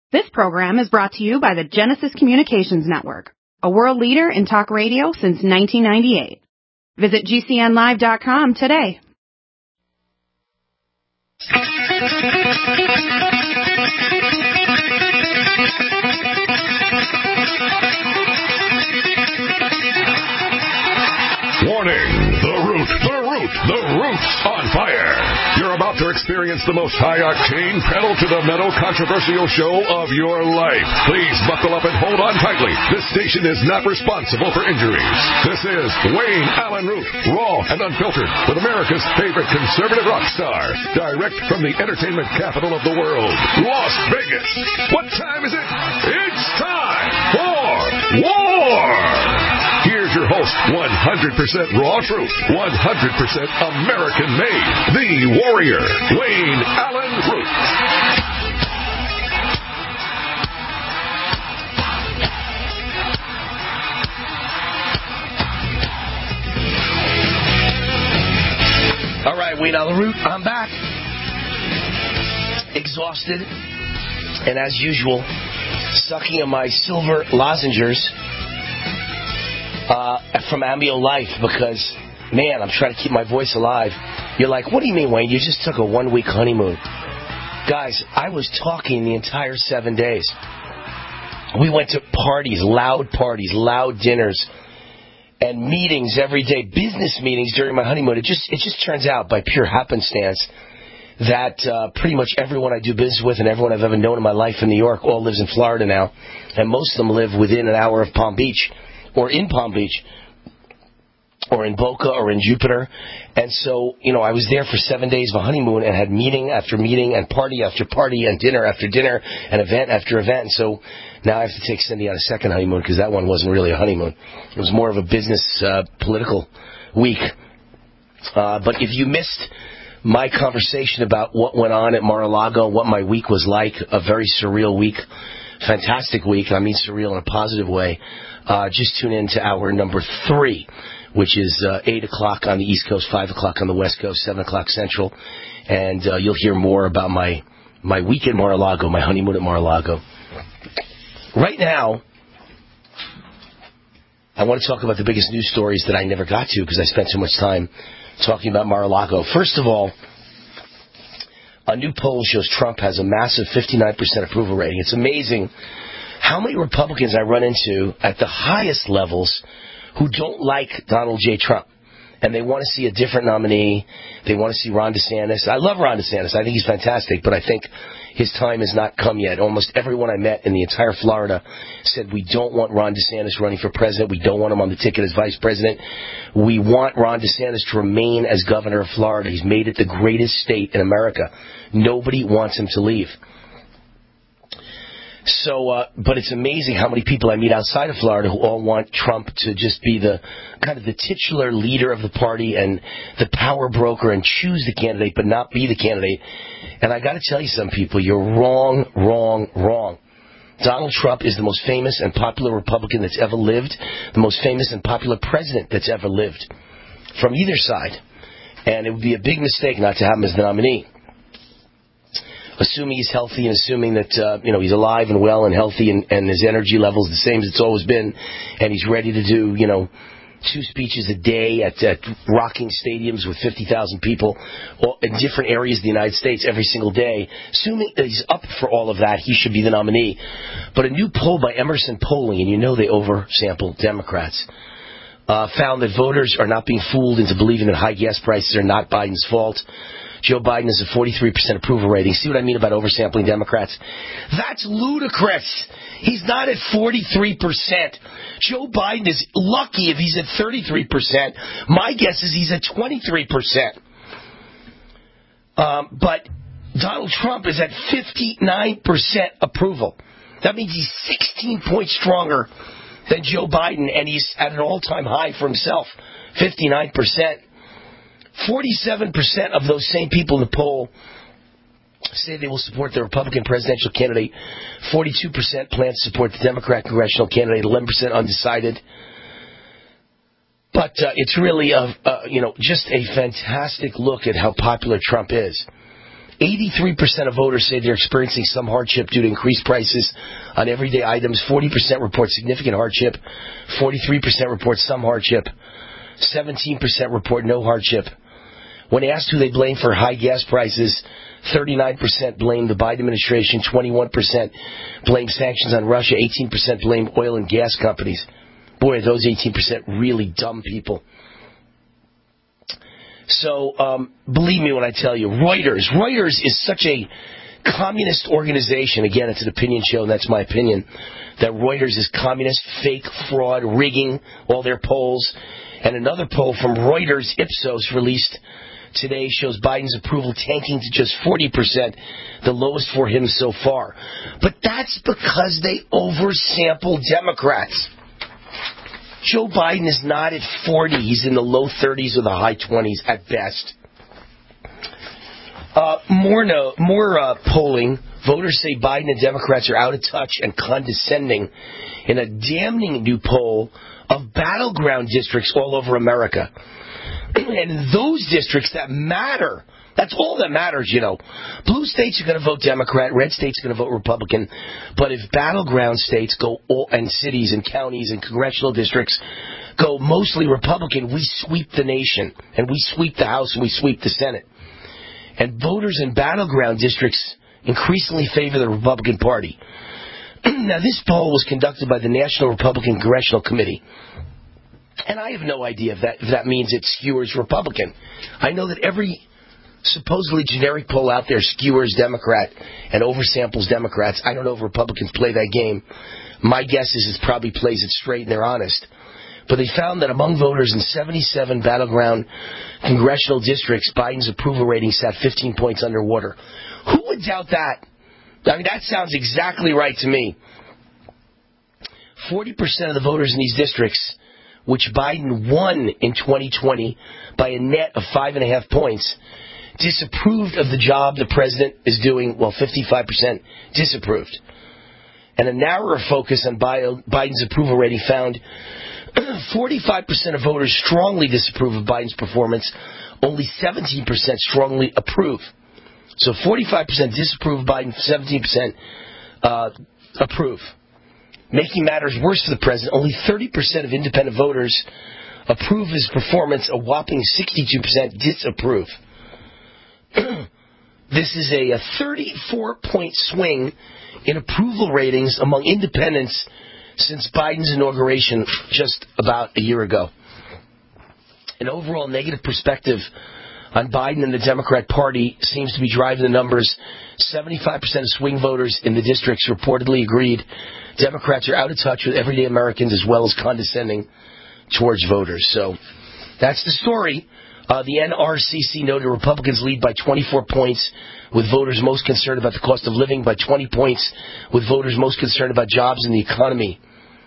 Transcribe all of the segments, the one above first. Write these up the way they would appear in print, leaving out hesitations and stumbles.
This program is brought to you by the Genesis Communications Network, a world leader in talk radio since 1998. Visit GCNlive.com today. Warning! The root's on fire! You're about to experience the most high-octane, pedal-to-the-metal controversial show of your life. Please buckle up and hold on tightly. This station is not responsible for injuries. This is Wayne Allen Root, raw and unfiltered, with America's favorite conservative rock star, direct from the entertainment capital of the world, Las Vegas. What time is it? It's time for war! Here's your host, 100% raw truth, 100% American-made, the warrior, Wayne Allen Root. All right, Wayne Allen Root, I'm back. Exhausted, and as usual, sucking on my silver lozenges from Amio Life because, man, I'm trying to keep my voice alive. You're like, what do you mean, Wayne? You just took a 1-week honeymoon. Guys, I was talking the entire 7 days. We went to parties, loud dinners, and meetings every day, business meetings during my honeymoon. It just turns out by pure happenstance that pretty much everyone I do business with and everyone I've ever known in my life in New York all lives in Florida now, and most of them live within an hour of Palm Beach or in Palm Beach or in Boca or in Jupiter. And so, I was there for 7 days of a honeymoon and had meeting after meeting and party after party and dinner after dinner and event after event. And so now I have to take Cindy on a second honeymoon because that one wasn't really a honeymoon. It was more of a business, political week. But if you missed my conversation about what went on at Mar-a-Lago, what my week was like, a very surreal week, fantastic week, I mean surreal in a positive way, just tune in to hour number 3, which is 8 o'clock on the East Coast, 5 o'clock on the West Coast, 7 o'clock Central, and you'll hear more about my week at Mar-a-Lago, my honeymoon at Mar-a-Lago. Right now, I want to talk about the biggest news stories that I never got to because I spent so much time talking about Mar-a-Lago. First of all, a new poll shows Trump has a massive 59% approval rating. It's amazing how many Republicans I run into at the highest levels who don't like Donald J. Trump. And they want to see a different nominee. They want to see Ron DeSantis. I love Ron DeSantis. I think he's fantastic, but I think his time has not come yet. Almost everyone I met in the entire Florida said, we don't want Ron DeSantis running for president. We don't want him on the ticket as vice president. We want Ron DeSantis to remain as governor of Florida. He's made it the greatest state in America. Nobody wants him to leave. So, but it's amazing how many people I meet outside of Florida who all want Trump to just be the kind of the titular leader of the party and the power broker and choose the candidate but not be the candidate. And I got to tell you some people, you're wrong. Donald Trump is the most famous and popular Republican that's ever lived, the most famous and popular president that's ever lived from either side. And it would be a big mistake not to have him as the nominee. Assuming he's healthy and assuming that, he's alive and well and healthy and his energy level is the same as it's always been, and he's ready to do, 2 speeches a day at rocking stadiums with 50,000 people in different areas of the United States every single day. Assuming that he's up for all of that, he should be the nominee. But a new poll by Emerson Polling, and they oversample Democrats, found that voters are not being fooled into believing that high gas prices are not Biden's fault. Joe Biden has a 43% approval rating. See what I mean about oversampling Democrats? That's ludicrous. He's not at 43%. Joe Biden is lucky if he's at 33%. My guess is he's at 23%. But Donald Trump is at 59% approval. That means he's 16 points stronger than Joe Biden, and he's at an all-time high for himself, 59%. 47% of those same people in the poll say they will support the Republican presidential candidate. 42% plan to support the Democrat congressional candidate. 11% undecided. But it's really just a fantastic look at how popular Trump is. 83% of voters say they're experiencing some hardship due to increased prices on everyday items. 40% report significant hardship. 43% report some hardship. 17% report no hardship. When asked who they blame for high gas prices, 39% blame the Biden administration, 21% blame sanctions on Russia, 18% blame oil and gas companies. Boy, are those 18% really dumb people. So, believe me when I tell you, Reuters is such a communist organization. Again, it's an opinion show, and that's my opinion, that Reuters is communist, fake, fraud, rigging all their polls. And another poll from Reuters Ipsos released today shows Biden's approval tanking to just 40%, the lowest for him so far. But that's because they oversample Democrats. Joe Biden is not at 40. He's in the low 30s or the high 20s at best. More polling. Voters say Biden and Democrats are out of touch and condescending in a damning new poll of battleground districts all over America. And those districts that matter, that's all that matters, you know. Blue states are going to vote Democrat, red states are going to vote Republican. But if battleground states go and cities and counties and congressional districts go mostly Republican, we sweep the nation. And we sweep the House and we sweep the Senate. And voters in battleground districts increasingly favor the Republican Party. Now, this poll was conducted by the National Republican Congressional Committee. And I have no idea if that means it skewers Republican. I know that every supposedly generic poll out there skewers Democrat and oversamples Democrats. I don't know if Republicans play that game. My guess is it probably plays it straight and they're honest. But they found that among voters in 77 battleground congressional districts, Biden's approval rating sat 15 points underwater. Who would doubt that? I mean, that sounds exactly right to me. 40% of the voters in these districts, which Biden won in 2020 by a net of 5.5 points, disapproved of the job the president is doing, well, 55% disapproved. And a narrower focus on Biden's approval rating found 45% of voters strongly disapprove of Biden's performance, only 17% strongly approve. So 45% disapprove of Biden, 17% approve. Making matters worse for the president, only 30% of independent voters approve his performance, a whopping 62% disapprove. This is a 34-point swing in approval ratings among independents since Biden's inauguration just about a year ago. An overall negative perspective on Biden and the Democrat Party seems to be driving the numbers. 75% of swing voters in the districts reportedly agreed Democrats are out of touch with everyday Americans as well as condescending towards voters. So that's the story. The NRCC noted Republicans lead by 24 points, with voters most concerned about the cost of living, by 20 points, with voters most concerned about jobs and the economy.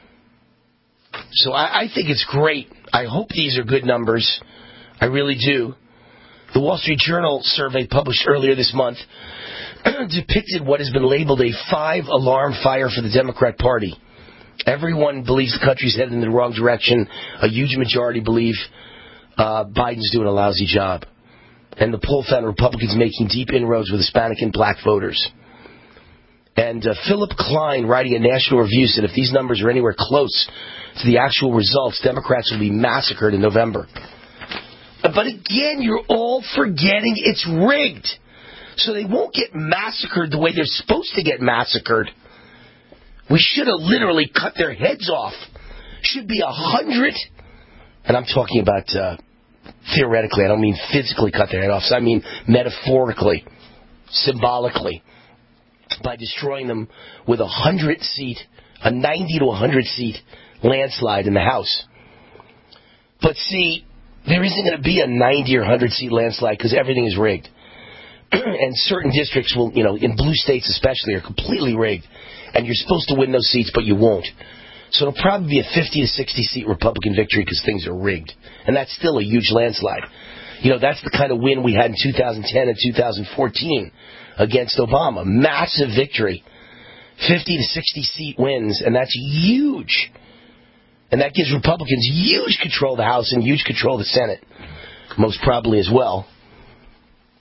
So I think it's great. I hope these are good numbers. I really do. The Wall Street Journal survey published earlier this month depicted what has been labeled a 5-alarm fire for the Democrat Party. Everyone believes the country's headed in the wrong direction. A huge majority believe Biden's doing a lousy job. And the poll found Republicans making deep inroads with Hispanic and black voters. And Philip Klein, writing a National Review, said if these numbers are anywhere close to the actual results, Democrats will be massacred in November. But again, you're all forgetting it's rigged. So they won't get massacred the way they're supposed to get massacred. We should have literally cut their heads off. Should be 100. And I'm talking about theoretically. I don't mean physically cut their head off. So I mean metaphorically, symbolically, by destroying them with a 90 to 100 seat landslide in the House. But see, there isn't going to be a 90 or 100 seat landslide because everything is rigged. And certain districts will, in blue states especially, are completely rigged. And you're supposed to win those seats, but you won't. So it'll probably be a 50 to 60 seat Republican victory because things are rigged. And that's still a huge landslide. That's the kind of win we had in 2010 and 2014 against Obama. Massive victory. 50 to 60 seat wins, and that's huge. And that gives Republicans huge control of the House and huge control of the Senate, most probably as well.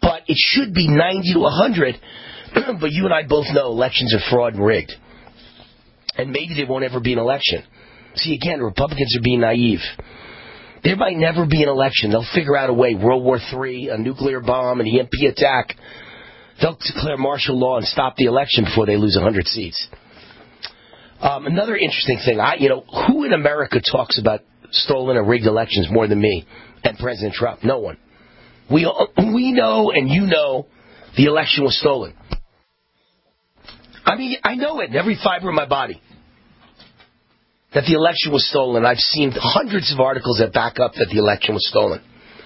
But it should be 90 to 100. But you and I both know elections are fraud and rigged. And maybe there won't ever be an election. See, again, Republicans are being naive. There might never be an election. They'll figure out a way. World War III, a nuclear bomb, an EMP attack. They'll declare martial law and stop the election before they lose 100 seats. Another interesting thing, who in America talks about stolen or rigged elections more than me and President Trump? No one. We know and you know the election was stolen. I mean, I know it in every fiber of my body that the election was stolen. I've seen hundreds of articles that back up that the election was stolen.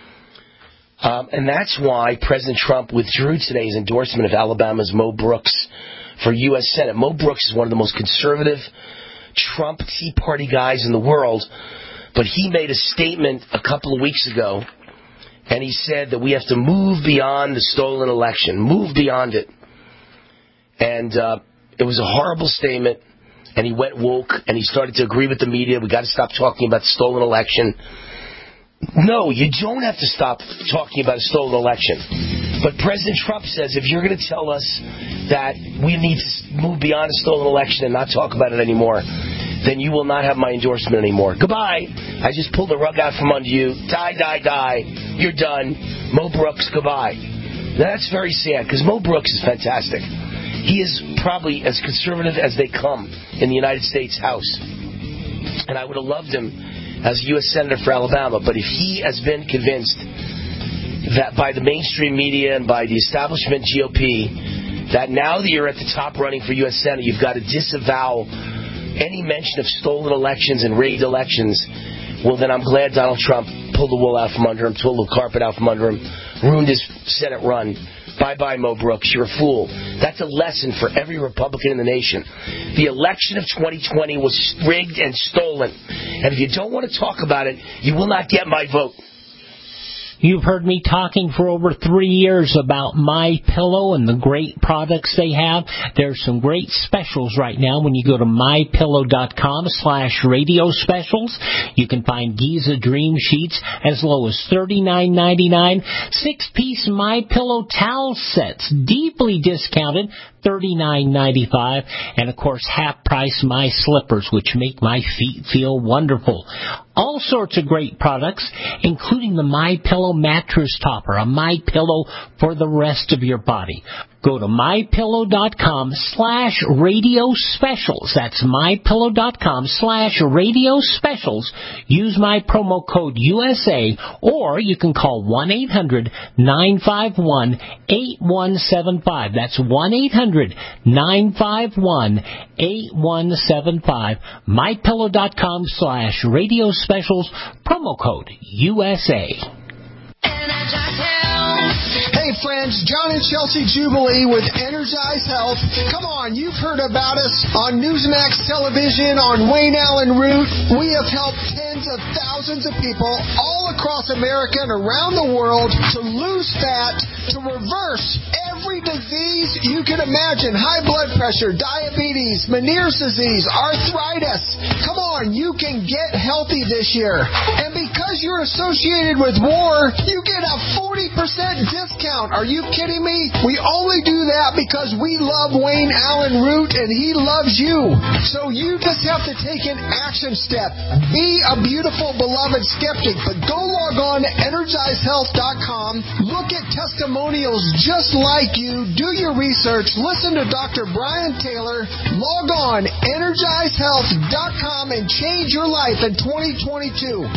And that's why President Trump withdrew today his endorsement of Alabama's Mo Brooks for U.S. Senate. Mo Brooks is one of the most conservative Trump Tea Party guys in the world, but he made a statement a couple of weeks ago, and he said that we have to move beyond the stolen election, move beyond it. And it was a horrible statement, and he went woke, and he started to agree with the media. We got to stop talking about the stolen election. No, you don't have to stop talking about a stolen election. But President Trump says if you're going to tell us that we need to move beyond a stolen election and not talk about it anymore, then you will not have my endorsement anymore. Goodbye. I just pulled the rug out from under you. Die. You're done. Mo Brooks, goodbye. Now, that's very sad, because Mo Brooks is fantastic. He is probably as conservative as they come in the United States House. And I would have loved him as a U.S. Senator for Alabama. But if he has been convinced that by the mainstream media and by the establishment GOP that now that you're at the top running for U.S. Senate, you've got to disavow any mention of stolen elections and rigged elections, well, then I'm glad Donald Trump pulled the wool out from under him, pulled the carpet out from under him, ruined his Senate run. Bye-bye, Mo Brooks. You're a fool. That's a lesson for every Republican in the nation. The election of 2020 was rigged and stolen. And if you don't want to talk about it, you will not get my vote. You've heard me talking for over 3 years about MyPillow and the great products they have. There's some great specials right now when you go to mypillow.com/radio specials. You can find Giza Dream Sheets as low as $39.99. 6-piece MyPillow towel sets, deeply discounted, $39.95. And, of course, half-price My Slippers, which make my feet feel wonderful. All sorts of great products, including the MyPillow mattress topper, a MyPillow for the rest of your body. Go to mypillow.com/radio specials. That's mypillow.com/radio specials. Use my promo code USA, or you can call 1-800-951-8175. That's 1-800-951-8175. mypillow.com/radio specials, promo code USA. Hey friends, John and Chelsea Jubilee with Energize Health. Come on, you've heard about us on Newsmax Television, on Wayne Allen Root. We have helped tens of thousands of people all across America and around the world to lose fat, to reverse every disease you can imagine. High blood pressure, diabetes, Meniere's disease, arthritis. Come on, you can get healthy this year. And because you're associated with WAR, you get a 40% discount. Are you kidding me? We only do that because we love Wayne Allen Root and he loves you. So you just have to take an action step. Be a beautiful, beloved skeptic, but go log on to EnergizeHealth.com. Look at testimonials just like you. Do your research. Listen to Dr. Brian Taylor. Log on EnergizeHealth.com and change your life in 2022.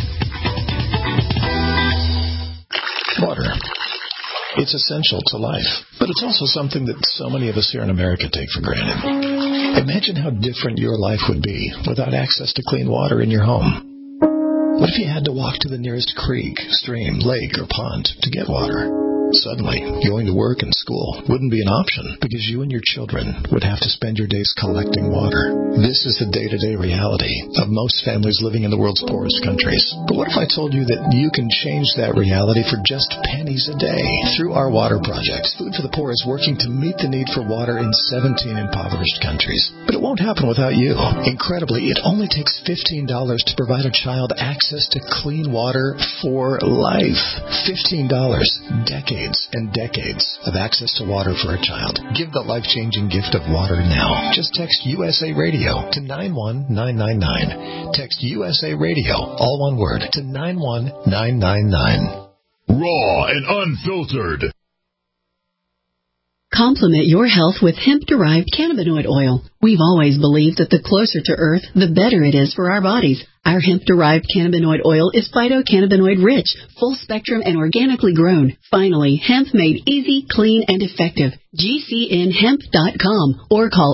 Water. It's essential to life, but it's also something that so many of us here in America take for granted. Imagine how different your life would be without access to clean water in your home. What if you had to walk to the nearest creek, stream, lake, or pond to get water? Suddenly, going to work and school wouldn't be an option because you and your children would have to spend your days collecting water. This is the day-to-day reality of most families living in the world's poorest countries. But what if I told you that you can change that reality for just pennies a day through our water project? Food for the Poor is working to meet the need for water in 17 impoverished countries. But it won't happen without you. Incredibly, it only takes $15 to provide a child access to clean water for life. $15. Decades decades and decades of access to water for a child. Give the life-changing gift of water now. Just text USA Radio to 91999. Text USA Radio, all one word, to 91999. Raw and unfiltered. Complement your health with hemp-derived cannabinoid oil. We've always believed that the closer to Earth, the better it is for our bodies. Our hemp-derived cannabinoid oil is phytocannabinoid-rich, full-spectrum, and organically grown. Finally, hemp made easy, clean, and effective. GCNhemp.com or call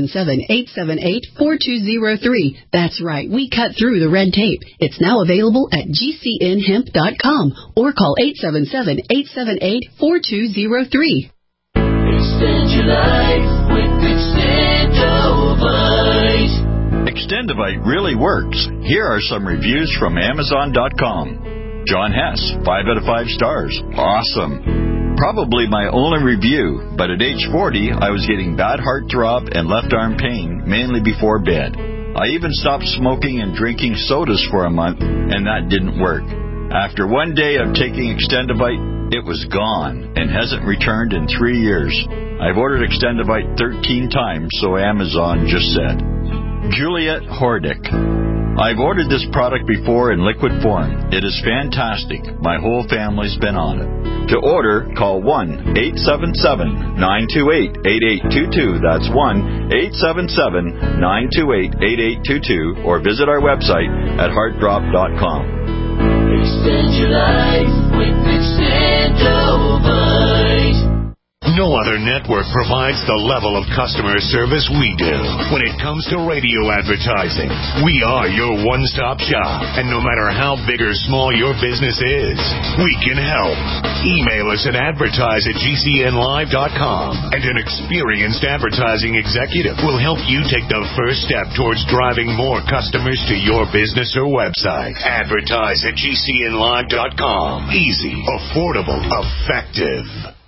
877-878-4203. That's right, we cut through the red tape. It's now available at GCNhemp.com or call 877-878-4203. Extend your life with Extendovite. Extendovite really works. Here are some reviews from Amazon.com. John Hess, 5 out of 5 stars. Awesome. Probably my only review, but at age 40, I was getting bad heartthrob and left arm pain, mainly before bed. I even stopped smoking and drinking sodas for a month, and that didn't work. After one day of taking Extendovite, it was gone and hasn't returned in 3 years. I've ordered Extendovite 13 times, so Amazon just said. Juliet Hordick. I've ordered this product before in liquid form. It is fantastic. My whole family's been on it. To order, call 1-877-928-8822. That's 1-877-928-8822. Or visit our website at heartdrop.com. Extend your life with Extendovite. No other network provides the level of customer service we do. When it comes to radio advertising, we are your one-stop shop. And no matter how big or small your business is, we can help. Email us at advertise@gcnlive.com, and an experienced advertising executive will help you take the first step towards driving more customers to your business or website. Advertise@gcnlive.com. Easy, affordable, effective.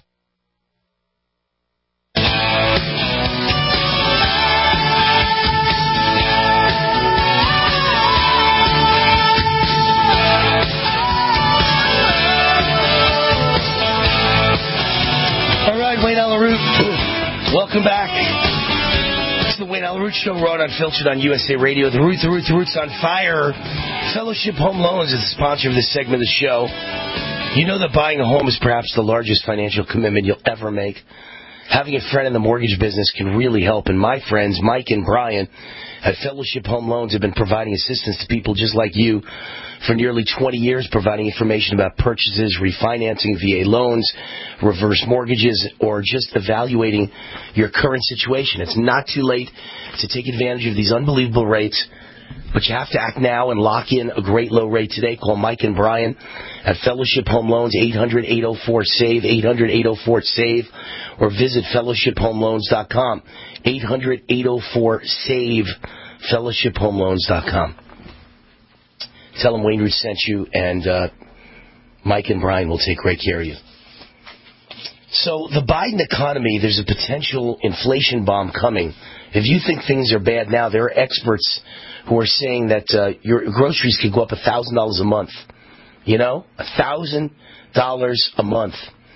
Wayne Allyn Root. Welcome back. It's the Wayne Allyn Root Show, raw and unfiltered on USA Radio. The Root's on fire. Fellowship Home Loans is the sponsor of this segment of the show. You know that buying a home is perhaps the largest financial commitment you'll ever make. Having a friend in the mortgage business can really help, and my friends, Mike and Brian, at Fellowship Home Loans have been providing assistance to people just like you for nearly 20 years, providing information about purchases, refinancing, VA loans, reverse mortgages, or just evaluating your current situation. It's not too late to take advantage of these unbelievable rates, but you have to act now and lock in a great low rate today. Call Mike and Brian at Fellowship Home Loans, 800-804-SAVE, 800-804-SAVE, or visit fellowshiphomeloans.com, 800-804-SAVE, fellowshiphomeloans.com. Tell them Wayne Root sent you, and Mike and Brian will take great care of you. So the Biden economy, there's a potential inflation bomb coming. If you think things are bad now, there are experts who are saying that your groceries could go up $1,000 a month. You know, $1,000 a month.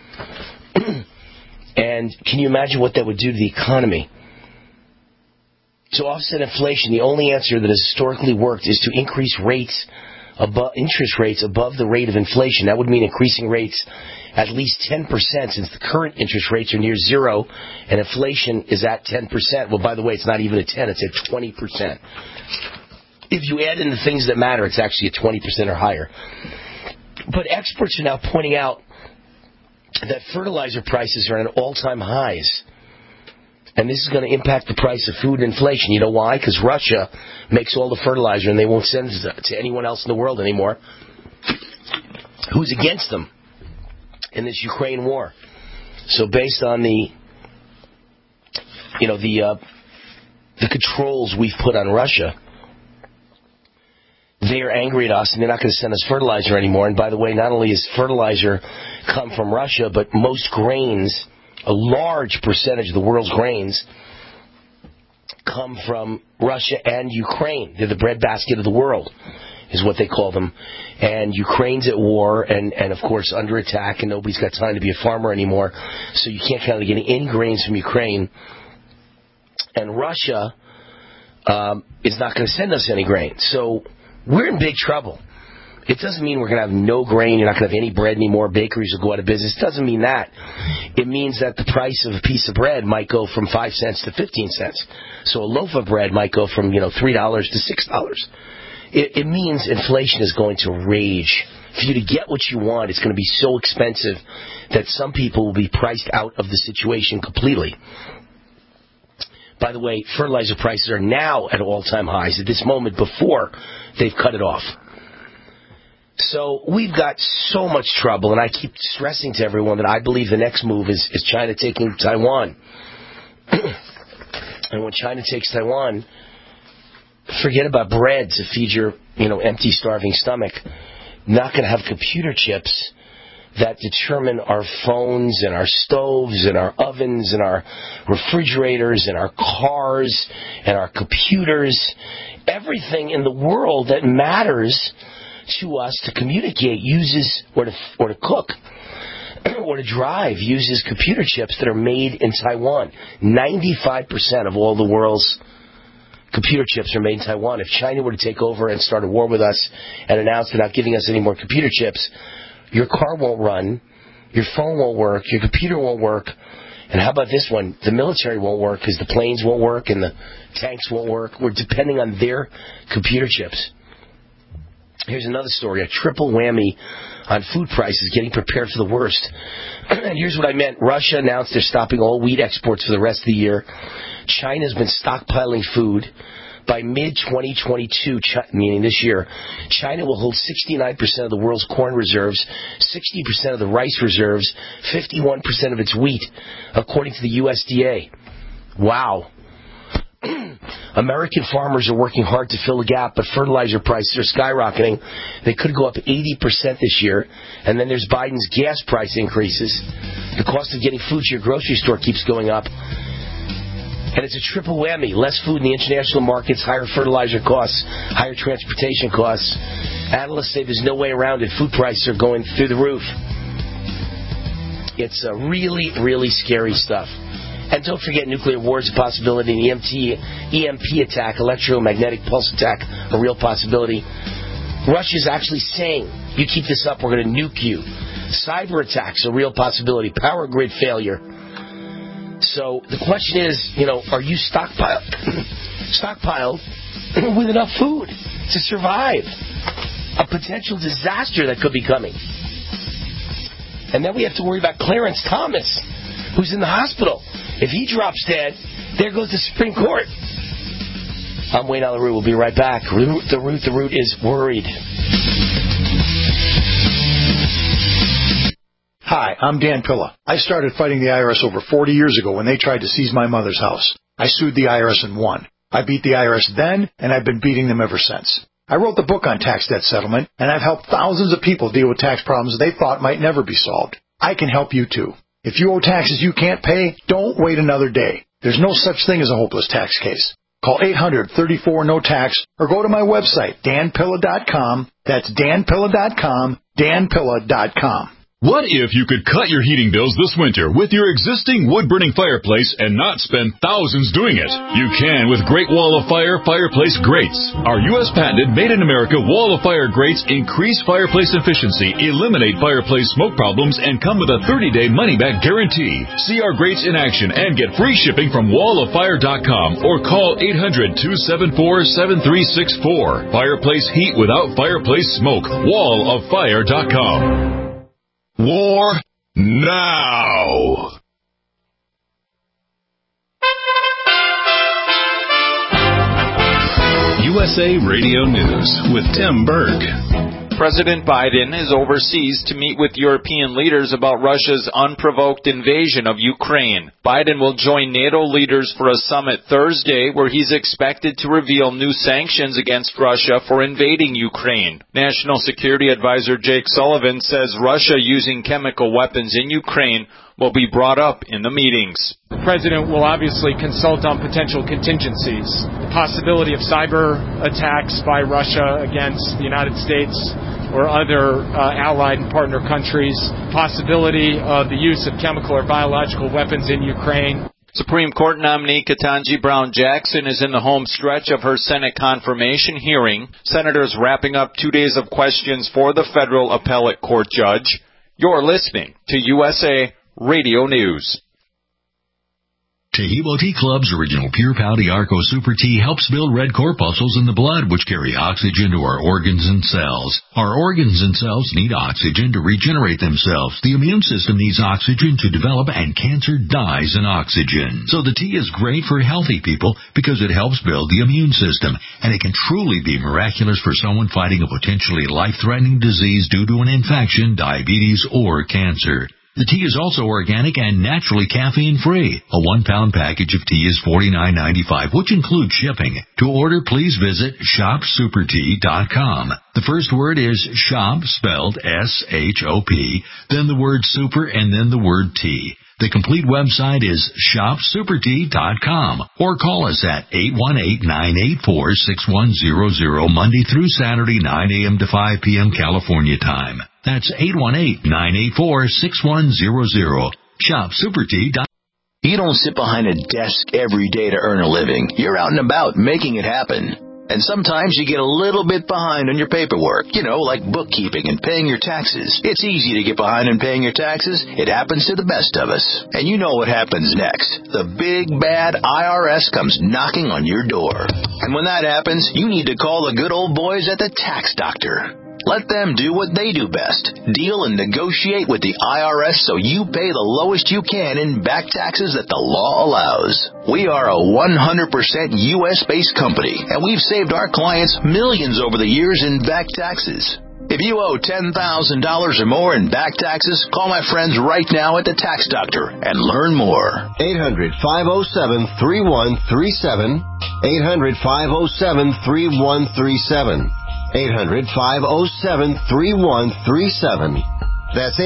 And can you imagine what that would do to the economy? To offset inflation, the only answer that has historically worked is to increase interest rates above the rate of inflation. That would mean increasing rates at least 10%, since the current interest rates are near zero and inflation is at 10%. Well, by the way, it's not even at 10, it's at 20%. If you add in the things that matter, it's actually at 20% or higher. But experts are now pointing out that fertilizer prices are at all-time highs. And this is going to impact the price of food inflation. You know why? Because Russia makes all the fertilizer, and they won't send it to anyone else in the world anymore who's against them in this Ukraine war. So based on the controls we've put on Russia, they're angry at us, and they're not going to send us fertilizer anymore. And by the way, not only is fertilizer come from Russia, but most grains, a large percentage of the world's grains, come from Russia and Ukraine. They're the breadbasket of the world. is what they call them. And Ukraine's at war and of course, under attack, and nobody's got time to be a farmer anymore. So you can't count on getting any grains from Ukraine. And Russia is not going to send us any grain. So we're in big trouble. It doesn't mean we're going to have no grain, you're not going to have any bread anymore, bakeries will go out of business. It doesn't mean that. It means that the price of a piece of bread might go from 5 cents to 15 cents. So a loaf of bread might go from, $3 to $6. It means inflation is going to rage. For you to get what you want, it's going to be so expensive that some people will be priced out of the situation completely. By the way, fertilizer prices are now at all-time highs at this moment before they've cut it off. So we've got so much trouble, and I keep stressing to everyone that I believe the next move is China taking Taiwan. And when China takes Taiwan, forget about bread to feed your, empty, starving stomach. Not going to have computer chips that determine our phones and our stoves and our ovens and our refrigerators and our cars and our computers. Everything in the world that matters to us to communicate uses, or to cook, or to drive uses computer chips that are made in Taiwan. 95% of all the world's computer chips are made in Taiwan. If China were to take over and start a war with us and announce they're not giving us any more computer chips, your car won't run, your phone won't work, your computer won't work, and how about this one? The military won't work because the planes won't work and the tanks won't work. We're depending on their computer chips. Here's another story, a triple whammy on food prices, getting prepared for the worst. And here's what I meant. Russia announced they're stopping all wheat exports for the rest of the year. China's been stockpiling food. By mid-2022, meaning this year, China will hold 69% of the world's corn reserves, 60% of the rice reserves, 51% of its wheat, according to the USDA. Wow. American farmers are working hard to fill the gap, but fertilizer prices are skyrocketing. They could go up 80% this year. And then there's Biden's gas price increases. The cost of getting food to your grocery store keeps going up. And it's a triple whammy. Less food in the international markets, higher fertilizer costs, higher transportation costs. Analysts say there's no way around it. Food prices are going through the roof. It's really, really scary stuff. And don't forget, nuclear war is a possibility. An EMP attack, electromagnetic pulse attack, a real possibility. Russia's actually saying, you keep this up, we're going to nuke you. Cyber attacks, a real possibility. Power grid failure. So the question is, are you stockpiled with enough food to survive a potential disaster that could be coming? And then we have to worry about Clarence Thomas, who's in the hospital. If he drops dead, there goes the Supreme Court. I'm Wayne Allyn Root. We'll be right back. The Root is worried. Hi, I'm Dan Pilla. I started fighting the IRS over 40 years ago when they tried to seize my mother's house. I sued the IRS and won. I beat the IRS then, and I've been beating them ever since. I wrote the book on tax debt settlement, and I've helped thousands of people deal with tax problems they thought might never be solved. I can help you too. If you owe taxes you can't pay, don't wait another day. There's no such thing as a hopeless tax case. Call 800-34-NO-TAX or go to my website, danpilla.com. That's danpilla.com, danpilla.com. What if you could cut your heating bills this winter with your existing wood-burning fireplace and not spend thousands doing it? You can with Great Wall of Fire fireplace grates. Our U.S. patented made-in-America Wall of Fire grates increase fireplace efficiency, eliminate fireplace smoke problems, and come with a 30-day money-back guarantee. See our grates in action and get free shipping from walloffire.com or call 800-274-7364. Fireplace heat without fireplace smoke. walloffire.com. War now! USA Radio News with Tim Berg. President Biden is overseas to meet with European leaders about Russia's unprovoked invasion of Ukraine. Biden will join NATO leaders for a summit Thursday where he's expected to reveal new sanctions against Russia for invading Ukraine. National Security Advisor Jake Sullivan says Russia using chemical weapons in Ukraine will be brought up in the meetings. The President will obviously consult on potential contingencies, the possibility of cyber attacks by Russia against the United States or other allied and partner countries, possibility of the use of chemical or biological weapons in Ukraine. Supreme Court nominee Ketanji Brown Jackson is in the home stretch of her Senate confirmation hearing. Senators wrapping up 2 days of questions for the federal appellate court judge. You're listening to USA Radio News. Tehebo Tea Club's original Pure Pouty Arco Super Tea helps build red corpuscles in the blood, which carry oxygen to our organs and cells. Our organs and cells need oxygen to regenerate themselves. The immune system needs oxygen to develop, and cancer dies in oxygen. So the tea is great for healthy people because it helps build the immune system, and it can truly be miraculous for someone fighting a potentially life-threatening disease due to an infection, diabetes, or cancer. The tea is also organic and naturally caffeine-free. A 1-pound package of tea is $49.95, which includes shipping. To order, please visit shopsupertea.com. The first word is shop, spelled S-H-O-P, then the word super, and then the word tea. The complete website is shopsupertea.com, or call us at 818-984-6100, Monday through Saturday, 9 a.m. to 5 p.m. California time. That's 818-984-6100. Shopsupertea.com. You don't sit behind a desk every day to earn a living. You're out and about making it happen. And sometimes you get a little bit behind on your paperwork, like bookkeeping and paying your taxes. It's easy to get behind on paying your taxes. It happens to the best of us. And you know what happens next. The big, bad IRS comes knocking on your door. And when that happens, you need to call the good old boys at the Tax Doctor. Let them do what they do best. Deal and negotiate with the IRS so you pay the lowest you can in back taxes that the law allows. We are a 100% U.S.-based company, and we've saved our clients millions over the years in back taxes. If you owe $10,000 or more in back taxes, call my friends right now at the Tax Doctor and learn more. 800-507-3137. 800-507-3137. 800-507-3137. That's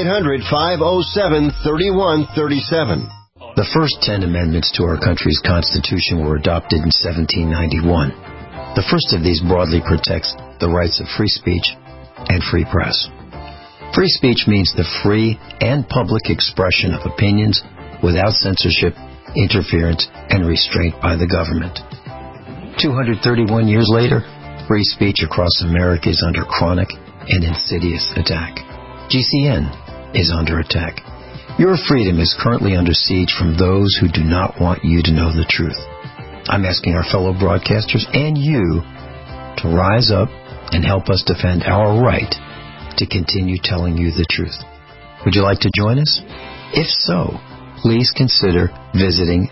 800-507-3137. The first 10 amendments to our country's Constitution were adopted in 1791. The first of these broadly protects the rights of free speech and free press. Free speech means the free and public expression of opinions without censorship, interference, and restraint by the government. 231 years later, free speech across America is under chronic and insidious attack. GCN is under attack. Your freedom is currently under siege from those who do not want you to know the truth. I'm asking our fellow broadcasters and you to rise up and help us defend our right to continue telling you the truth. Would you like to join us? If so, please consider visiting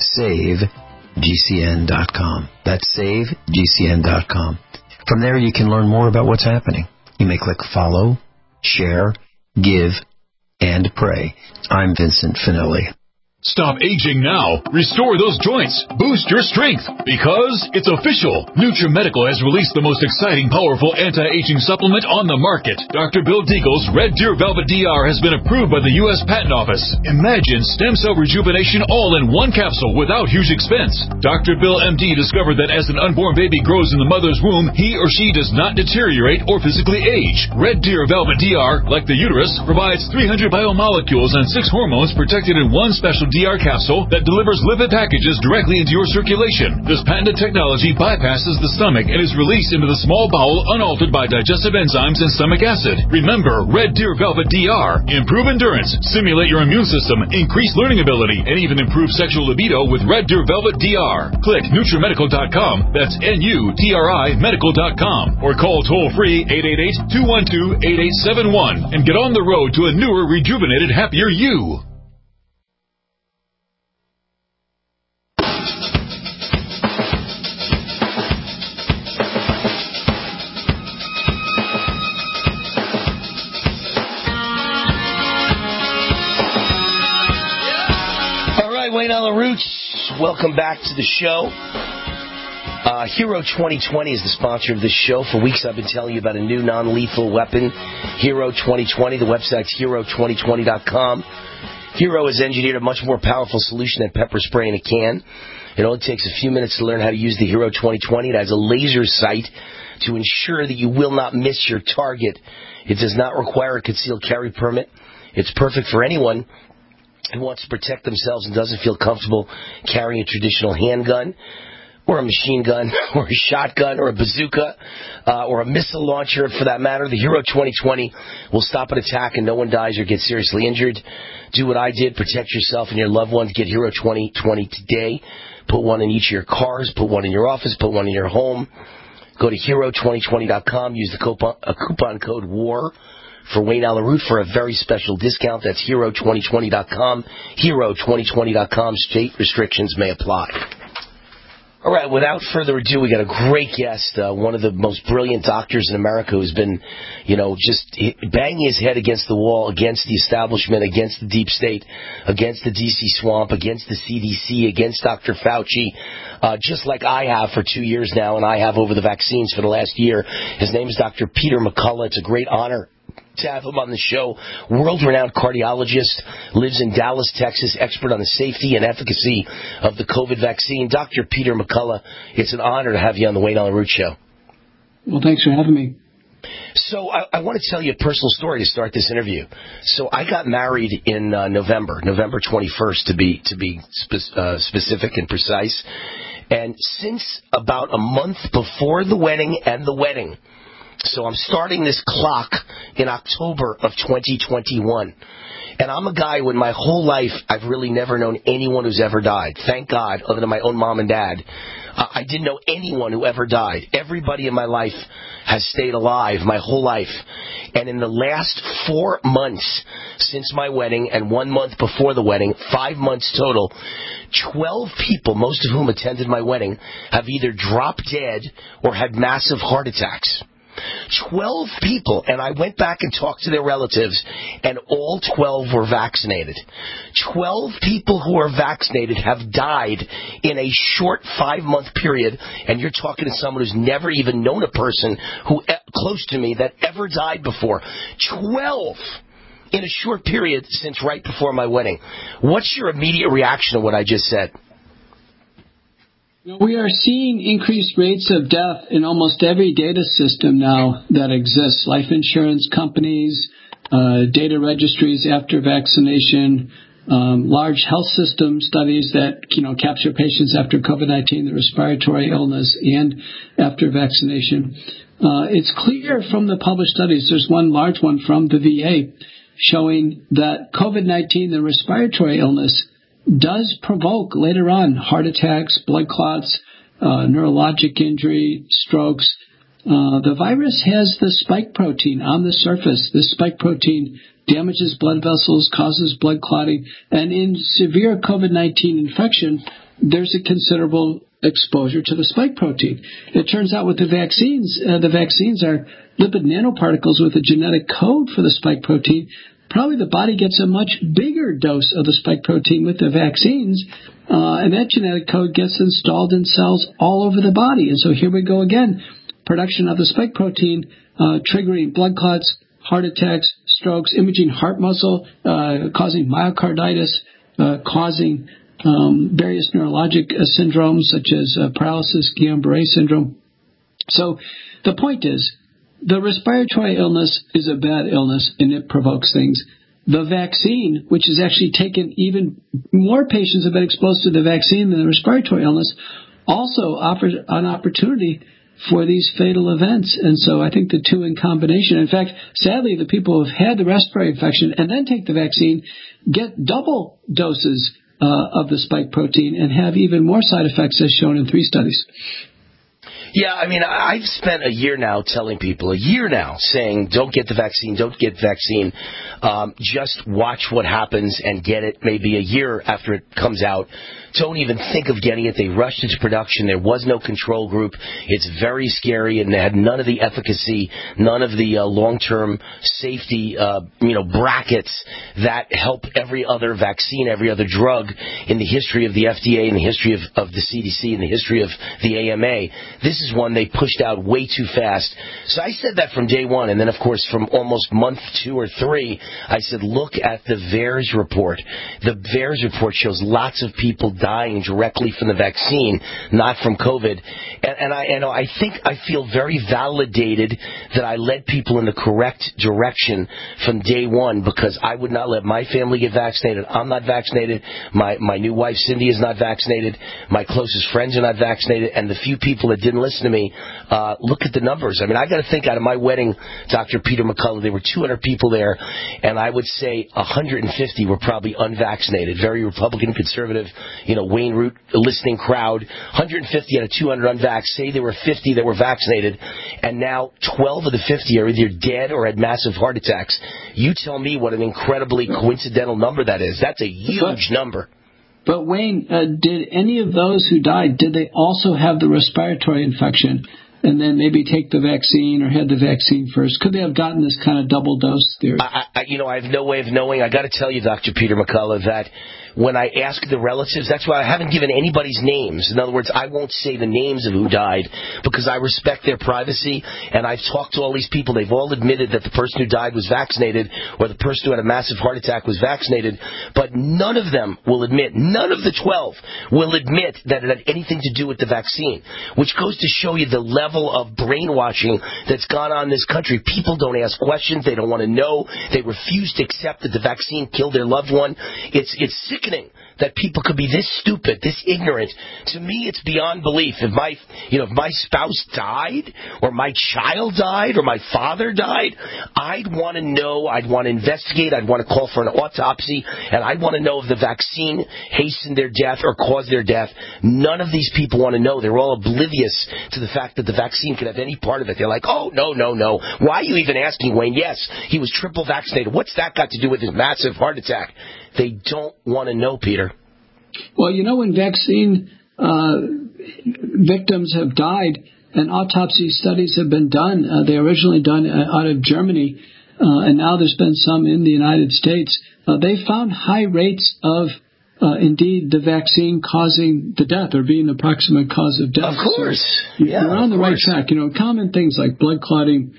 SaveGCN.com. That's SaveGCN.com. From there, you can learn more about what's happening. You may click follow, share, give, and pray. I'm Vincent Finelli. Stop aging now. Restore those joints. Boost your strength. Because it's official. NutriMedical has released the most exciting, powerful anti-aging supplement on the market. Dr. Bill Deagle's Red Deer Velvet DR has been approved by the U.S. Patent Office. Imagine stem cell rejuvenation all in one capsule without huge expense. Dr. Bill MD discovered that as an unborn baby grows in the mother's womb, he or she does not deteriorate or physically age. Red Deer Velvet DR, like the uterus, provides 300 biomolecules and 6 hormones protected in one special DR capsule that delivers lipid packages directly into your circulation. This patented technology bypasses the stomach and is released into the small bowel unaltered by digestive enzymes and stomach acid. Remember, Red Deer Velvet DR. Improve endurance, stimulate your immune system, increase learning ability, and even improve sexual libido with Red Deer Velvet DR. Click NutriMedical.com, that's NUTRI Medical.com, or call toll-free 888-212-8871 and get on the road to a newer, rejuvenated, happier you. Wayne on the Roots, welcome back to the show. Hero 2020 is the sponsor of this show. For weeks I've been telling you about a new non-lethal weapon, Hero 2020. The website's hero2020.com. Hero has engineered a much more powerful solution than pepper spray in a can. It only takes a few minutes to learn how to use the Hero 2020. It has a laser sight to ensure that you will not miss your target. It does not require a concealed carry permit. It's perfect for anyone who wants to protect themselves and doesn't feel comfortable carrying a traditional handgun, or a machine gun, or a shotgun, or a bazooka, or a missile launcher, for that matter. The Hero 2020 will stop an attack and no one dies or gets seriously injured. Do what I did. Protect yourself and your loved ones. Get Hero 2020 today. Put one in each of your cars. Put one in your office. Put one in your home. Go to Hero2020.com. Use the coupon code WAR for Wayne Allen Root for a very special discount. That's Hero2020.com. Hero2020.com. State restrictions may apply. All right, without further ado, we got a great guest, one of the most brilliant doctors in America who's been, just banging his head against the wall, against the establishment, against the deep state, against the D.C. swamp, against the CDC, against Dr. Fauci, just like I have for 2 years now, and I have over the vaccines for the last year. His name is Dr. Peter McCullough. It's a great honor to have him on the show. World-renowned cardiologist, lives in Dallas, Texas, expert on the safety and efficacy of the COVID vaccine. Dr. Peter McCullough, it's an honor to have you on the Wayne Allen Root Show. Well, thanks for having me. So I want to tell you a personal story to start this interview. So I got married in November 21st to be specific and precise. And since about a month before the wedding and the wedding, so I'm starting this clock in October of 2021. And I'm a guy when my whole life I've really never known anyone who's ever died. Thank God, other than my own mom and dad. I didn't know anyone who ever died. Everybody in my life has stayed alive my whole life. And in the last 4 months since my wedding and 1 month before the wedding, 5 months total, 12 people, most of whom attended my wedding, have either dropped dead or had massive heart attacks. 12 people, and I went back and talked to their relatives, and all 12 were vaccinated. 12 people who are vaccinated have died in a short 5-month period, and you're talking to someone who's never even known a person who close to me that ever died before. 12 in a short period since right before my wedding. What's your immediate reaction to what I just said? We are seeing increased rates of death in almost every data system now that exists. Life insurance companies, data registries after vaccination, large health system studies that capture patients after COVID-19, the respiratory illness, and after vaccination. It's clear from the published studies, there's one large one from the VA, showing that COVID-19, the respiratory illness, does provoke later on heart attacks, blood clots, neurologic injury, strokes. The virus has the spike protein on the surface. This spike protein damages blood vessels, causes blood clotting, and in severe COVID-19 infection, there's a considerable exposure to the spike protein. It turns out with the vaccines are lipid nanoparticles with a genetic code for the spike protein. Probably the body gets a much bigger dose of the spike protein with the vaccines, and that genetic code gets installed in cells all over the body. And so here we go again, production of the spike protein, triggering blood clots, heart attacks, strokes, imaging heart muscle, causing myocarditis, causing various neurologic syndromes such as paralysis, Guillain-Barré syndrome. So the point is, the respiratory illness is a bad illness, and it provokes things. The vaccine, which has actually taken even more patients have been exposed to the vaccine than the respiratory illness, also offers an opportunity for these fatal events. And so I think the two in combination, in fact, sadly, the people who have had the respiratory infection and then take the vaccine get double doses of the spike protein and have even more side effects as shown in 3 studies. Yeah, I mean, I've spent a year now telling people, saying, don't get the vaccine, just watch what happens and get it maybe a year after it comes out. Don't even think of getting it. They rushed into production. There was no control group. It's very scary, and they had none of the efficacy, none of the long-term safety, brackets that help every other vaccine, every other drug in the history of the FDA, in the history of the CDC, in the history of the AMA. This this is one they pushed out way too fast. So I said that from day one, and then, of course, from almost month 2 or 3, I said, look at the VAERS report. The VAERS report shows lots of people dying directly from the vaccine, not from COVID. And I think I feel very validated that I led people in the correct direction from day one, because I would not let my family get vaccinated. I'm not vaccinated. My new wife, Cindy, is not vaccinated. My closest friends are not vaccinated. And the few people that didn't listen to me, look at the numbers. I mean, I got to think, out of my wedding, Dr. Peter McCullough, there were 200 people there, and I would say 150 were probably unvaccinated. Very Republican, conservative, Wayne Root listening crowd. 150 out of 200 unvaxxed. Say there were 50 that were vaccinated, and now 12 of the 50 are either dead or had massive heart attacks. You tell me what an incredibly coincidental number that is. That's a huge number. But Wayne, did any of those who died, did they also have the respiratory infection and then maybe take the vaccine or had the vaccine first? Could they have gotten this kind of double dose theory? I have no way of knowing. I got to tell you, Dr. Peter McCullough, that when I ask the relatives, that's why I haven't given anybody's names. In other words, I won't say the names of who died because I respect their privacy, and I've talked to all these people. They've all admitted that the person who died was vaccinated or the person who had a massive heart attack was vaccinated, but none of them will admit, none of the 12 will admit that it had anything to do with the vaccine, which goes to show you the level of brainwashing that's gone on in this country. People don't ask questions. They don't want to know. They refuse to accept that the vaccine killed their loved one. It's sickening that people could be this stupid, this ignorant. To me, it's beyond belief. If my spouse died, or my child died, or my father died, I'd want to know. I'd want to investigate. I'd want to call for an autopsy, and I'd want to know if the vaccine hastened their death or caused their death. None of these people want to know. They're all oblivious to the fact that the vaccine could have any part of it. They're like, oh, no. Why are you even asking, Wayne? Yes, he was triple vaccinated. What's that got to do with his massive heart attack? They don't want to know, Peter. Well, when vaccine victims have died and autopsy studies have been done, they were originally done out of Germany, and now there's been some in the United States. They found high rates of, indeed, the vaccine causing the death or being the proximate cause of death. Of course. So you're on the right track. Common things like blood clotting,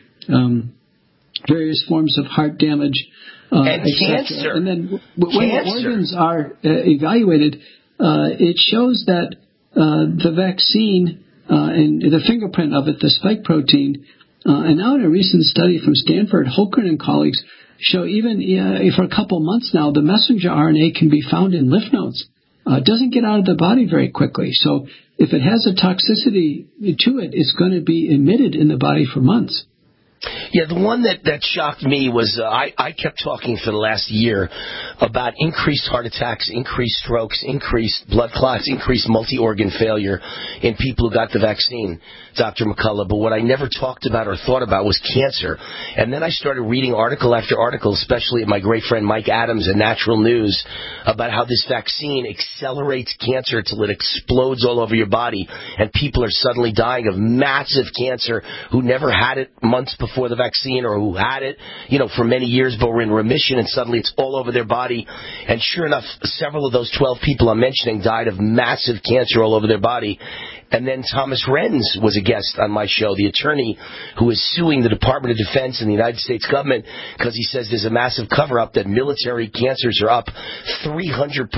various forms of heart damage, and cancer. And then when the organs are evaluated, it shows that the vaccine and the fingerprint of it, the spike protein, and now in a recent study from Stanford, Holkern and colleagues show even for a couple months now, the messenger RNA can be found in lymph nodes. It doesn't get out of the body very quickly. So if it has a toxicity to it, it's going to be emitted in the body for months. Yeah, the one that shocked me was I kept talking for the last year about increased heart attacks, increased strokes, increased blood clots, increased multi-organ failure in people who got the vaccine, Dr. McCullough. But what I never talked about or thought about was cancer. And then I started reading article after article, especially at my great friend Mike Adams at Natural News, about how this vaccine accelerates cancer till it explodes all over your body, and people are suddenly dying of massive cancer who never had it months before the vaccine, or who had it, for many years but were in remission, and suddenly it's all over their body. And sure enough, several of those 12 people I'm mentioning died of massive cancer all over their body. And then Thomas Renz was a guest on my show, the attorney who is suing the Department of Defense and the United States government because he says there's a massive cover-up, that military cancers are up 300%.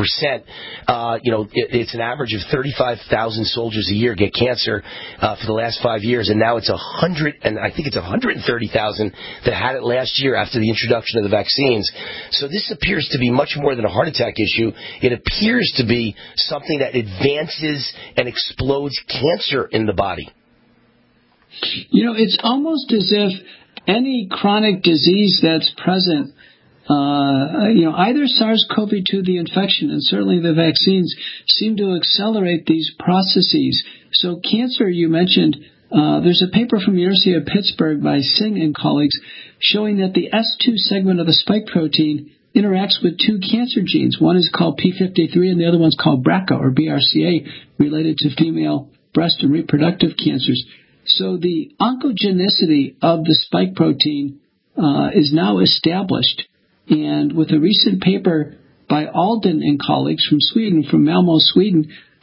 It's an average of 35,000 soldiers a year get cancer for the last 5 years, and now it's 130,000 that had it last year after the introduction of the vaccines. So this appears to be much more than a heart attack issue. It appears to be something that advances and explodes cancer in the body. It's almost as if any chronic disease that's present, either SARS-CoV-2, the infection, and certainly the vaccines, seem to accelerate these processes. So cancer, you mentioned, there's a paper from the University of Pittsburgh by Singh and colleagues showing that the S2 segment of the spike protein interacts with two cancer genes. One is called P53 and the other one's called BRCA or BRCA, related to female breast and reproductive cancers. So the oncogenicity of the spike protein is now established. And with a recent paper by Alden and colleagues from Sweden, from Malmö, Sweden,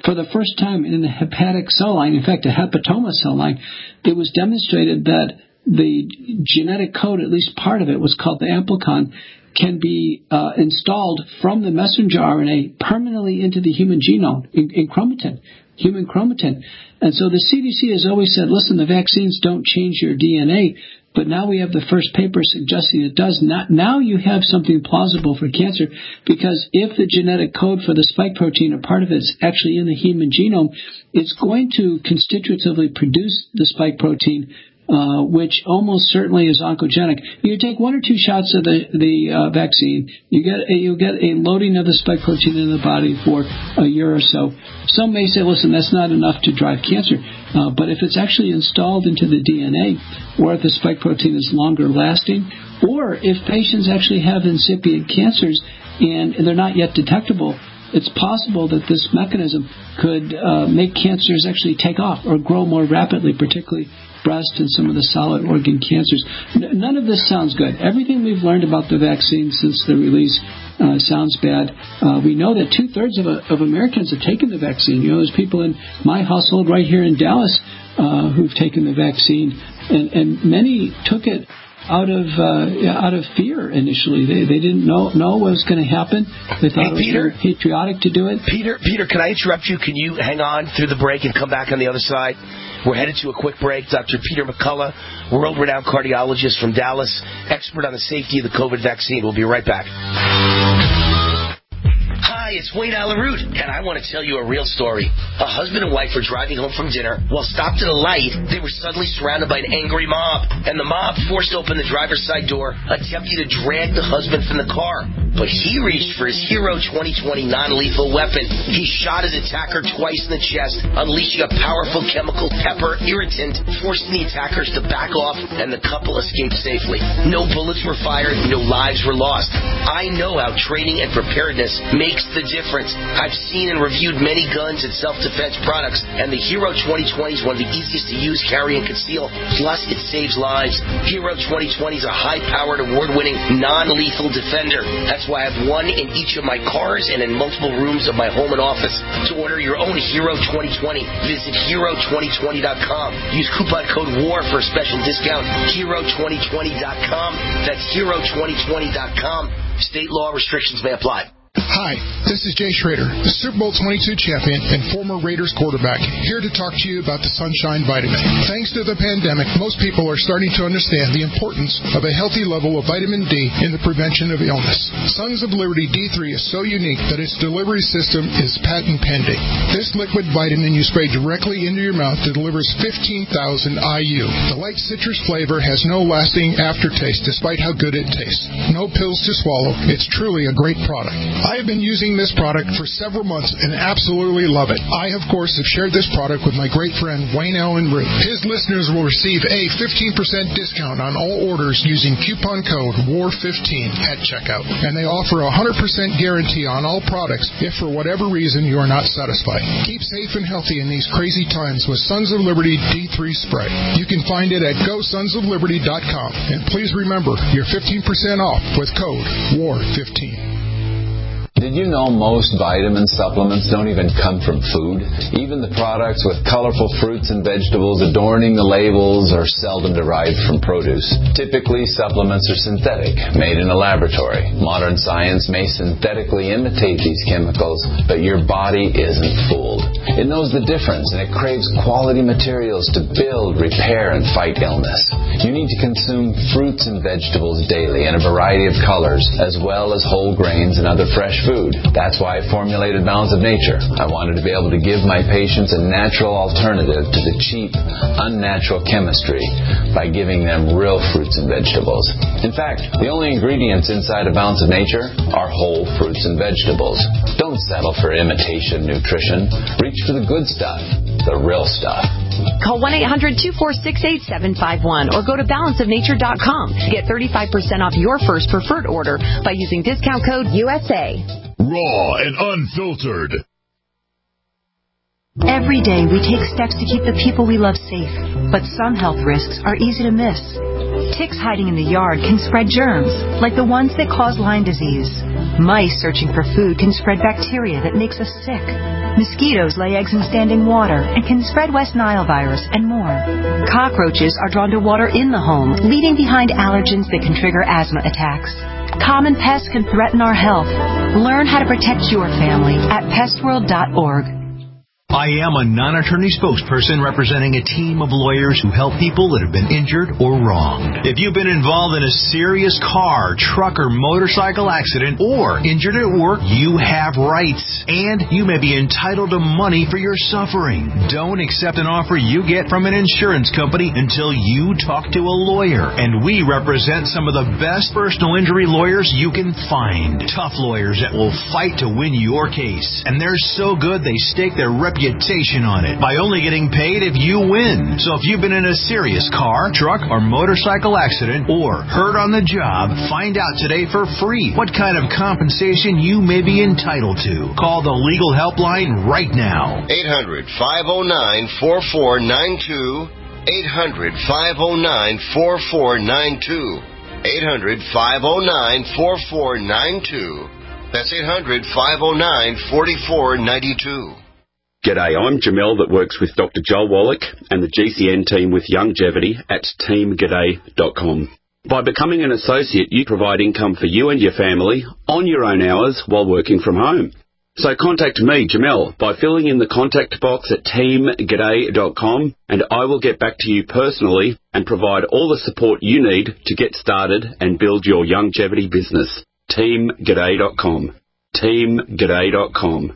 for the first time in the hepatic cell line, in fact, a hepatoma cell line, it was demonstrated that the genetic code, at least part of it, was called the amplicon, can be installed from the messenger RNA permanently into the human genome in chromatin, human chromatin. And so the CDC has always said, listen, the vaccines don't change your DNA, but now we have the first paper suggesting it does. Now you have something plausible for cancer, because if the genetic code for the spike protein, a part of it, is actually in the human genome, it's going to constitutively produce the spike protein, which almost certainly is oncogenic. You take 1 or 2 shots of the vaccine, you get a loading of the spike protein in the body for a year or so. Some may say, listen, that's not enough to drive cancer, but if it's actually installed into the DNA, or if the spike protein is longer lasting, or if patients actually have incipient cancers and they're not yet detectable, it's possible that this mechanism could make cancers actually take off or grow more rapidly, particularly breast and some of the solid organ cancers. None of this sounds good. Everything we've learned about the vaccine since the release sounds bad. We know that 2/3 of Americans have taken the vaccine. You know, there's people in my household right here in Dallas who've taken the vaccine, and many took it out of fear initially. They didn't know what was going to happen. They thought it was very patriotic to do it. Peter, can I interrupt you? Can you hang on through the break and come back on the other side? We're headed to a quick break. Dr. Peter McCullough, world-renowned cardiologist from Dallas, expert on the safety of the COVID vaccine. We'll be right back. Hi, it's Wayne Allen Root, and I want to tell you a real story. A husband and wife were driving home from dinner. While stopped at a light, they were suddenly surrounded by an angry mob, and the mob forced open the driver's side door, attempting to drag the husband from the car. But he reached for his Hero 2020 non-lethal weapon. He shot his attacker twice in the chest, unleashing a powerful chemical pepper irritant, forcing the attackers to back off, and the couple escaped safely. No bullets were fired, no lives were lost. I know how training and preparedness makes the difference. I've seen and reviewed many guns and self-defense products, and the Hero 2020 is one of the easiest to use, carry, and conceal. Plus, it saves lives. Hero 2020 is a high-powered, award-winning, non-lethal defender. That's why I have one in each of my cars and in multiple rooms of my home and office. To order your own Hero 2020, visit Hero2020.com. Use coupon code WAR for a special discount. Hero2020.com. That's Hero2020.com. State law restrictions may apply. Hi, this is Jay Schrader, the Super Bowl 22 champion and former Raiders quarterback, here to talk to you about the Sunshine Vitamin. Thanks to the pandemic, most people are starting to understand the importance of a healthy level of vitamin D in the prevention of illness. Sons of Liberty D3 is so unique that its delivery system is patent pending. This liquid vitamin you spray directly into your mouth delivers 15,000 IU. The light citrus flavor has no lasting aftertaste despite how good it tastes. No pills to swallow. It's truly a great product. I have been using this product for several months and absolutely love it. I, of course, have shared this product with my great friend Wayne Allen Root. His listeners will receive a 15% discount on all orders using coupon code WAR15 at checkout. And they offer a 100% guarantee on all products if for whatever reason you are not satisfied. Keep safe and healthy in these crazy times with Sons of Liberty D3 Spray. You can find it at GoSonsOfLiberty.com. And please remember, you're 15% off with code WAR15. Did you know most vitamin supplements don't even come from food? Even the products with colorful fruits and vegetables adorning the labels are seldom derived from produce. Typically, supplements are synthetic, made in a laboratory. Modern science may synthetically imitate these chemicals, but your body isn't fooled. It knows the difference, and it craves quality materials to build, repair, and fight illness. You need to consume fruits and vegetables daily in a variety of colors, as well as whole grains and other fresh food. That's why I formulated Balance of Nature. I wanted to be able to give my patients a natural alternative to the cheap, unnatural chemistry by giving them real fruits and vegetables. In fact, the only ingredients inside of Balance of Nature are whole fruits and vegetables. Don't settle for imitation nutrition. Reach for the good stuff, the real stuff. Call 1-800-246-8751 or go to balanceofnature.com to get 35% off your first preferred order by using discount code USA. Raw and unfiltered. Every day we take steps to keep the people we love safe, but some health risks are easy to miss. Ticks hiding in the yard can spread germs, like the ones that cause Lyme disease. Mice searching for food can spread bacteria that makes us sick. Mosquitoes lay eggs in standing water and can spread West Nile virus and more. Cockroaches are drawn to water in the home, leaving behind allergens that can trigger asthma attacks. Common pests can threaten our health. Learn how to protect your family at pestworld.org. I am a non-attorney spokesperson representing a team of lawyers who help people that have been injured or wronged. If you've been involved in a serious car, truck, or motorcycle accident or injured at work, you have rights, and you may be entitled to money for your suffering. Don't accept an offer you get from an insurance company until you talk to a lawyer, and we represent some of the best personal injury lawyers you can find. Tough lawyers that will fight to win your case, and they're so good they stake their reputation on it by only getting paid if you win. So if you've been in a serious car, truck, or motorcycle accident or hurt on the job, find out today for free what kind of compensation you may be entitled to. Call the legal helpline right now. 800-509-4492. 800-509-4492. 800-509-4492. That's 800-509-4492. G'day, I'm Jamel that works with Dr. Joel Wallach and the GCN team with Longevity at teamg'day.com. By becoming an associate, you provide income for you and your family on your own hours while working from home. So contact me, Jamel, by filling in the contact box at teamg'day.com, and I will get back to you personally and provide all the support you need to get started and build your longevity business. teamg'day.com. teamg'day.com.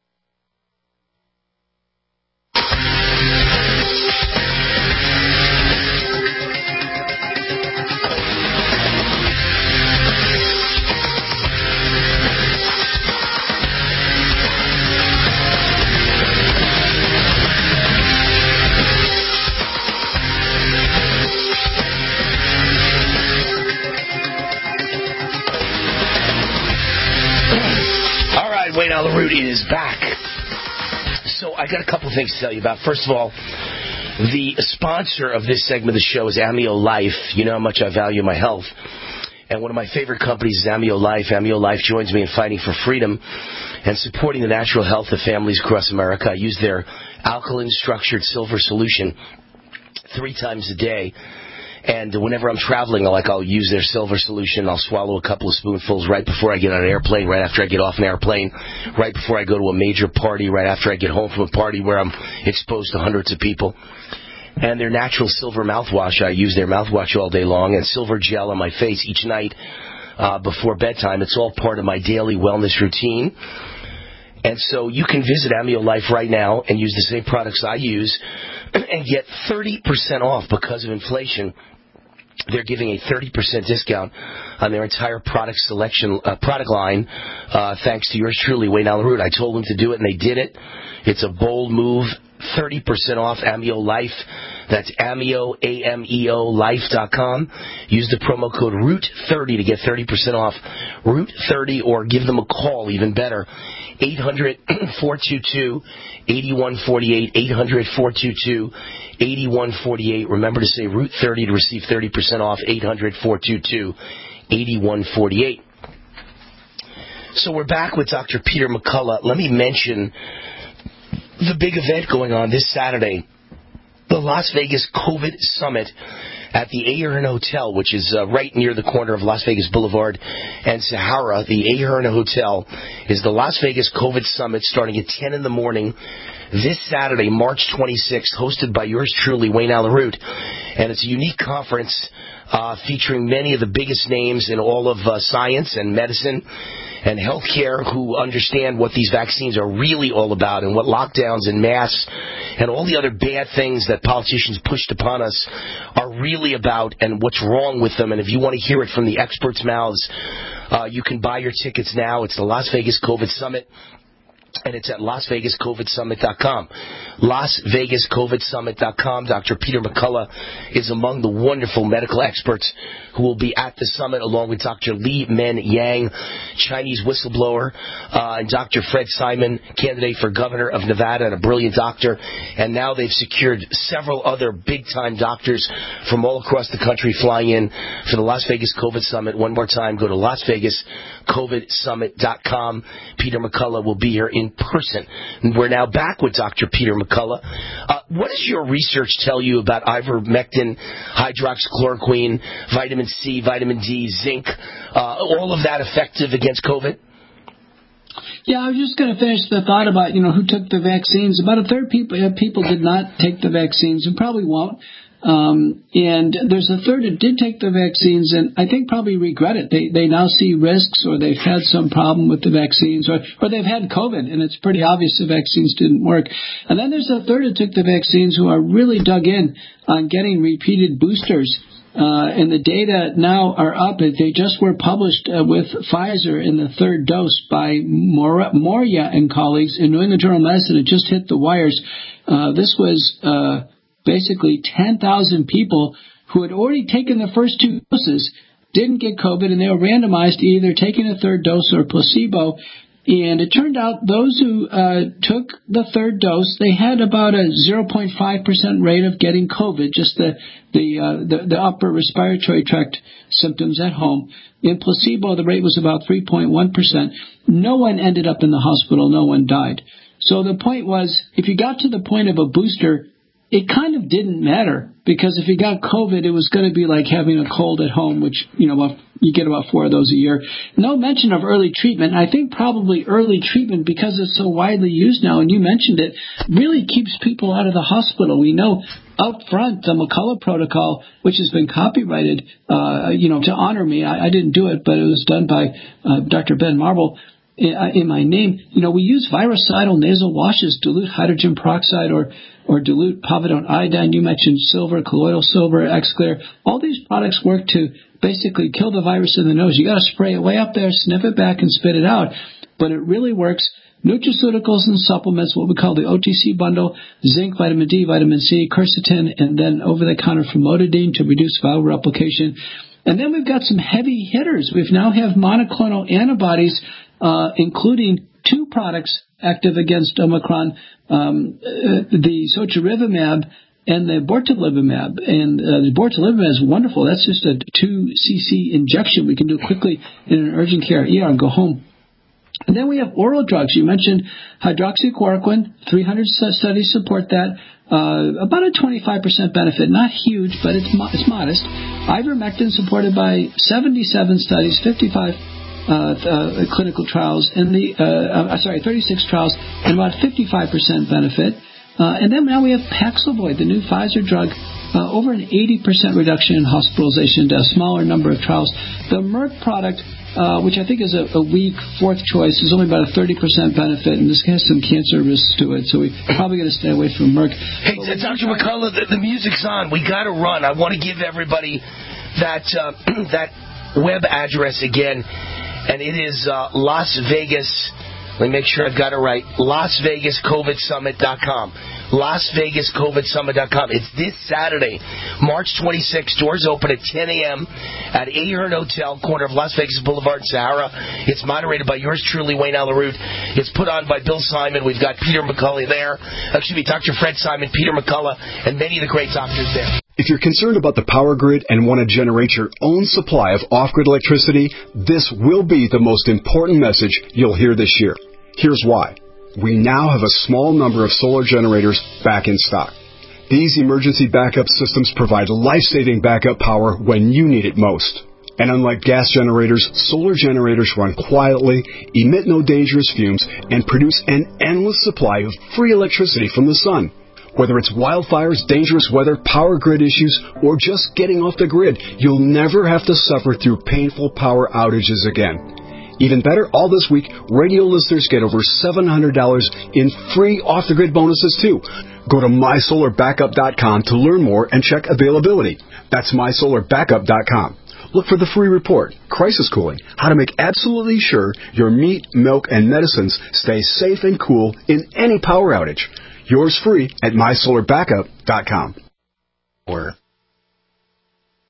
Wayne Allyn Root is back. So I got a couple of things to tell you about. First of all, the sponsor of this segment of the show is Amio Life. You know how much I value my health. And one of my favorite companies is Amio Life. Amio Life joins me in fighting for freedom and supporting the natural health of families across America. I use their alkaline structured silver solution 3 times a day. And whenever I'm traveling, I'll use their silver solution. I'll swallow a couple of spoonfuls right before I get on an airplane, right after I get off an airplane, right before I go to a major party, right after I get home from a party where I'm exposed to hundreds of people. And their natural silver mouthwash, I use their mouthwash all day long, and silver gel on my face each night before bedtime. It's all part of my daily wellness routine. And so you can visit Amio Life right now and use the same products I use and get 30% off because of inflation. They're giving a 30% discount on their entire product line, thanks to yours truly, Wayne Allyn Root. I told them to do it, and they did it. It's a bold move. 30% off Amio Life. That's Amio, A-M-E-O, life.com. Use the promo code ROOT30 to get 30% off. ROOT30, or give them a call, even better. 800-422-8148. 800-422-8148. Remember to say ROOT30 to receive 30% off. 800-422-8148. So we're back with Dr. Peter McCullough. Let me mention the big event going on this Saturday, the Las Vegas COVID Summit at the Ahern Hotel, which is right near the corner of Las Vegas Boulevard and Sahara. The Ahern Hotel is the Las Vegas COVID Summit starting at 10 in the morning this Saturday, March 26th, hosted by yours truly, Wayne Allyn Root. And it's a unique conference featuring many of the biggest names in all of science and medicine and healthcare who understand what these vaccines are really all about and what lockdowns and masks and all the other bad things that politicians pushed upon us are really about and what's wrong with them. And if you want to hear it from the experts' mouths, you can buy your tickets now. It's the Las Vegas COVID Summit. And it's at LasVegasCOVIDSummit.com. LasVegasCOVIDSummit.com. Dr. Peter McCullough is among the wonderful medical experts who will be at the summit, along with Dr. Li Men Yang, Chinese whistleblower, and Dr. Fred Simon, candidate for governor of Nevada and a brilliant doctor. And now they've secured several other big-time doctors from all across the country flying in for the Las Vegas COVID Summit. One more time, go to LasVegasCOVIDSummit.com. Peter McCullough will be here in person. And we're now back with Dr. Peter McCullough. What does your research tell you about ivermectin, hydroxychloroquine, vitamin C, vitamin D, zinc, all of that effective against COVID? Yeah, I was just going to finish the thought about, who took the vaccines. About a third people did not take the vaccines and probably won't. And there's a third that did take the vaccines and I think probably regret it. They now see risks, or they've had some problem with the vaccines, or they've had COVID and it's pretty obvious the vaccines didn't work. And then there's a third that took the vaccines who are really dug in on getting repeated boosters. And the data now are up. They just were published with Pfizer in the third dose by Moria and colleagues in New England Journal of Medicine. It just hit the wires. This was basically 10,000 people who had already taken the first two doses, didn't get COVID, and they were randomized to either taking a third dose or placebo. And it turned out those who took the third dose, they had about a 0.5% rate of getting COVID, just the upper respiratory tract symptoms at home. In placebo, the rate was about 3.1%. No one ended up in the hospital. No one died. So the point was, if you got to the point of a booster, it kind of didn't matter, because if you got COVID, it was going to be like having a cold at home, which, you get about 4 of those a year. No mention of early treatment. I think probably early treatment, because it's so widely used now, and you mentioned it, really keeps people out of the hospital. We know up front, the McCullough protocol, which has been copyrighted, to honor me. I didn't do it, but it was done by Dr. Ben Marble. In my name, we use virucidal nasal washes, dilute hydrogen peroxide or dilute povidone iodine. You mentioned silver, colloidal silver, Xclear. All these products work to basically kill the virus in the nose. You got to spray it way up there, sniff it back, and spit it out. But it really works. Nutraceuticals and supplements, what we call the OTC bundle, zinc, vitamin D, vitamin C, quercetin, and then over-the-counter famotidine to reduce viral replication. And then we've got some heavy hitters. We now have monoclonal antibodies, including 2 products active against Omicron, the sotrovimab and the bortezomib. And the bortezomib is wonderful. That's just a 2 cc injection we can do quickly in an urgent care ER and go home. And then we have oral drugs. You mentioned hydroxychloroquine. 300 studies support that. About a 25% benefit. Not huge, but it's modest. Ivermectin supported by 77 studies, 55 clinical trials, and 36 trials, and about 55% benefit. And then now we have Paxlovid, the new Pfizer drug, over an 80% reduction in hospitalization, a smaller number of trials. The Merck product, which I think is a weak 4th choice, is only about a 30% benefit, and this has some cancer risks to it, so we're probably going to stay away from Merck. Hey, Dr. McCullough, the music's on. We got to run. I want to give everybody that web address again, and it is Las Vegas. Let me make sure I've got it right. LasVegasCOVIDSummit.com. LasVegasCOVIDSummit.com. It's this Saturday, March 26th. Doors open at 10 a.m. at Ahern Hotel, corner of Las Vegas Boulevard, Sahara. It's moderated by yours truly, Wayne Alaroot. It's put on by Bill Simon. We've got Peter McCullough there. Dr. Fred Simon, Peter McCullough, and many of the great doctors there. If you're concerned about the power grid and want to generate your own supply of off-grid electricity, this will be the most important message you'll hear this year. Here's why. We now have a small number of solar generators back in stock. These emergency backup systems provide life-saving backup power when you need it most. And unlike gas generators, solar generators run quietly, emit no dangerous fumes, and produce an endless supply of free electricity from the sun. Whether it's wildfires, dangerous weather, power grid issues, or just getting off the grid, you'll never have to suffer through painful power outages again. Even better, all this week, radio listeners get over $700 in free off-the-grid bonuses, too. Go to mysolarbackup.com to learn more and check availability. That's mysolarbackup.com. look for the free report, Crisis Cooling, how to make absolutely sure your meat, milk, and medicines stay safe and cool in any power outage. Yours free at mysolarbackup.com.